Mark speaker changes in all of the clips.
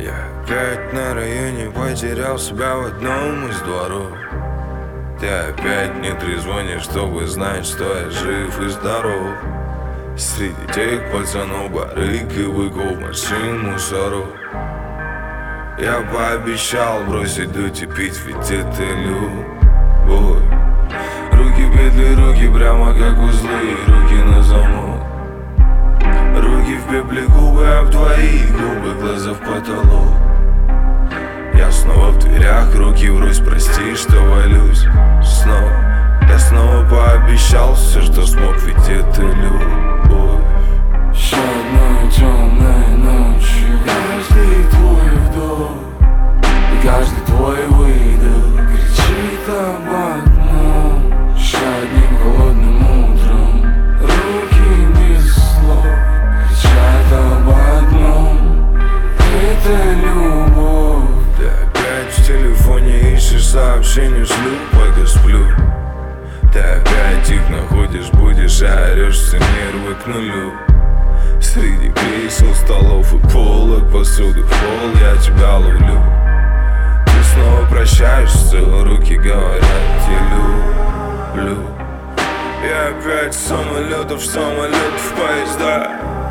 Speaker 1: Я опять на районе потерял себя в одном из дворов. Ты опять не трезвонишь, чтобы знать, что я жив и здоров. Среди тех пацанов барыг и быков машин мусоров. Я пообещал бросить дуть и пить, ведь это любовь. Руки петли, руки прямо как узлы, руки на замок. Руки в пепле, губы об твои губы, глаза в потолок. Я снова в дверях, руки врозь, прости, что валюсь снова. Я снова пообещал все, что смог, ведь это любовь.
Speaker 2: Еще одной темной ночью каждый твой вдох и каждый твой выдох кричит об одном. Еще одним холодным утром руки без слов кричат об одном. Это любовь.
Speaker 1: Ты опять в телефоне ищешь сообщения, шлю, пока сплю. Ты опять их находишь, будешь, а орешь, все нервы к нулю. Среди кресел, столов и полок, посуды в пол я тебя ловлю. Ты снова прощаешься, руки говорят, я люблю. Я опять с самолетов в поезда.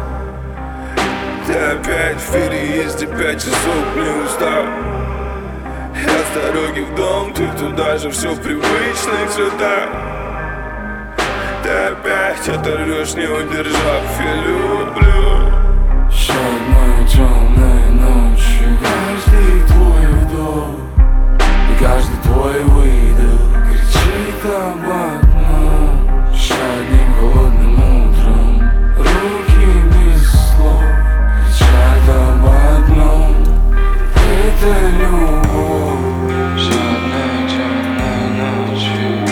Speaker 1: Ты опять в переезде, 5 часов не устал. Я с дороги в дом, ты туда же, все в привычных цветах. Ты опять оторвешь, не удержав, я люблю.
Speaker 2: Еще одной темной ночью каждый твой вдох и каждый твой выдох кричит об одном. Еще одним холодным утром руки без слов кричат об одном. Это любовь. Еще одной темной ночью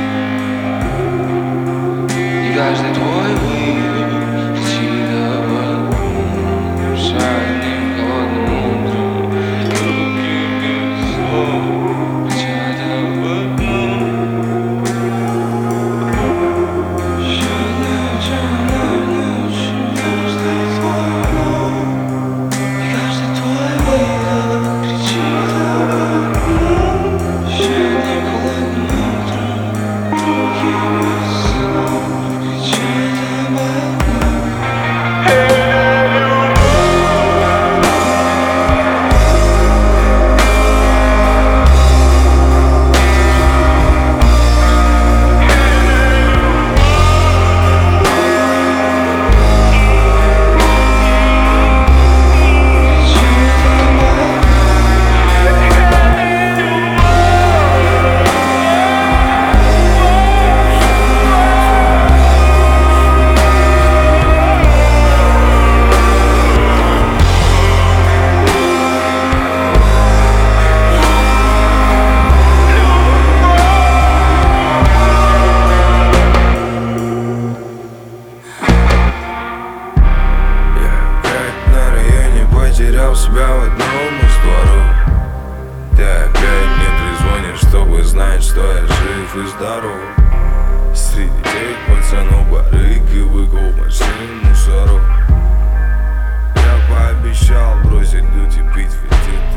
Speaker 2: и каждый твой выдох кричит об одном. Еще одним холодным утром руки без слов кричат об одном. Еще одной темной ночью каждый твой вдох и каждый твой выдох кричит об одном. Еще одним холодным утром руки без слов кричат об одном.
Speaker 1: Потерял себя в одном из дворов. Ты опять не трезвонишь, чтобы знать, что я жив и здоров. Среди тех пацанов барыг и быков машин мусоров. Я пообещал бросить дуть и пить, ведь